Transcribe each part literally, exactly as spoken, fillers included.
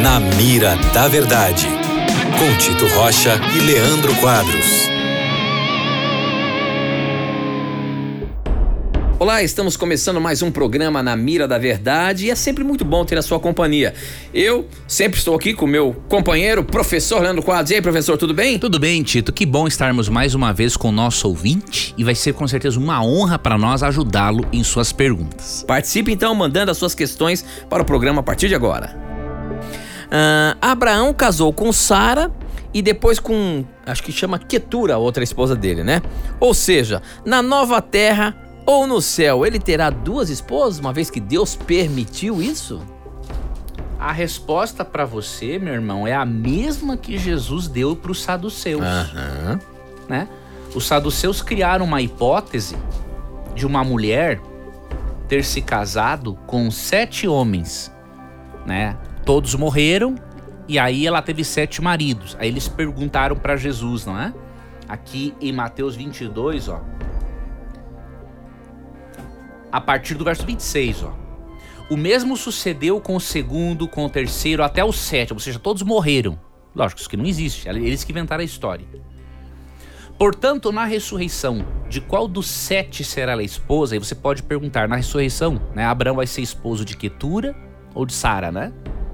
Na Mira da Verdade, com Tito Rocha e Leandro Quadros. Olá, estamos começando mais um programa Na Mira da Verdade e é sempre muito bom ter a sua companhia. Eu sempre estou aqui com o meu companheiro, professor Leandro Quadros. E aí, professor, tudo bem? Tudo bem, Tito. Que bom estarmos mais uma vez com o nosso ouvinte e vai ser com certeza uma honra para nós ajudá-lo em suas perguntas. Participe então mandando as suas questões para o programa a partir de agora. Uh, Abraão casou com Sara e depois com, acho que chama Quetura, a outra esposa dele, né? Ou seja, na nova terra ou no céu, ele terá duas esposas, uma vez que Deus permitiu isso? A resposta para você, meu irmão, é a mesma que Jesus deu para os saduceus. Uhum. Né? Os saduceus criaram uma hipótese de uma mulher ter se casado com sete homens, né? Todos morreram e aí ela teve sete maridos. Aí eles perguntaram para Jesus, não é? Aqui em Mateus vinte e dois, ó. A partir do verso vinte e seis, ó. O mesmo sucedeu com o segundo, com o terceiro, até o sétimo, ou seja, todos morreram. Lógico, isso que não existe, eles que inventaram a história. Portanto, na ressurreição, de qual dos sete será a esposa? Aí você pode perguntar, na ressurreição, né, Abraão vai ser esposo de Quetura ou de Sara, né?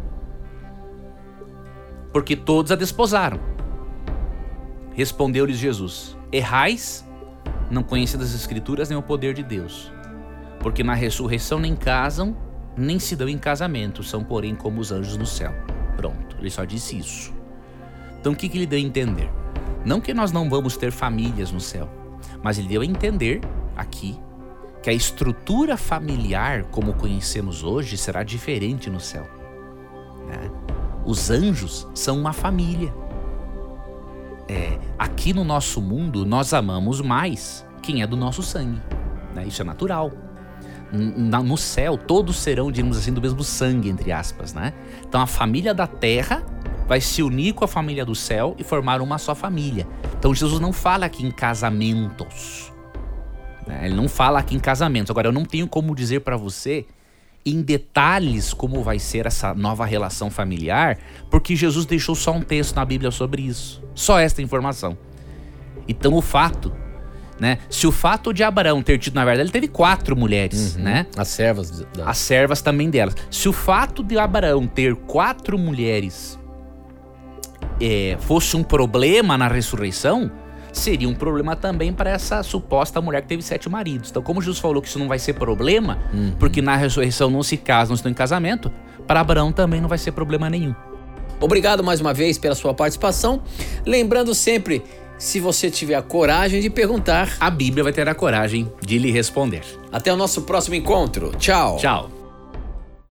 Porque todos a desposaram. Respondeu-lhes Jesus: errais, não conhecendo as escrituras nem o poder de Deus. Porque na ressurreição nem casam, nem se dão em casamento, são porém como os anjos no céu. Pronto, ele só disse isso. Então o que, que ele deu a entender? Não que nós não vamos ter famílias no céu, mas ele deu a entender aqui que a estrutura familiar, como conhecemos hoje, será diferente no céu. Né? Os anjos são uma família. É, aqui no nosso mundo, nós amamos mais quem é do nosso sangue. Né? Isso é natural. No céu, todos serão, digamos assim, do mesmo sangue, entre aspas, né? Então a família da terra vai se unir com a família do céu e formar uma só família. Então Jesus não fala aqui em casamentos, né? Ele não fala aqui em casamentos. Agora, eu não tenho como dizer para você em detalhes como vai ser essa nova relação familiar, porque Jesus deixou só um texto na Bíblia sobre isso. Só esta informação. Então o fato... Né? Se o fato de Abraão ter tido, na verdade, ele teve quatro mulheres, uhum. né? As servas. Da... As servas também delas. Se o fato de Abraão ter quatro mulheres é, fosse um problema na ressurreição, seria um problema também para essa suposta mulher que teve sete maridos. Então, como Jesus falou que isso não vai ser problema, uhum. porque na ressurreição não se casam, não estão em casamento, para Abraão também não vai ser problema nenhum. Obrigado mais uma vez pela sua participação. Lembrando sempre... Se você tiver a coragem de perguntar, a Bíblia vai ter a coragem de lhe responder. Até o nosso próximo encontro. Tchau. Tchau.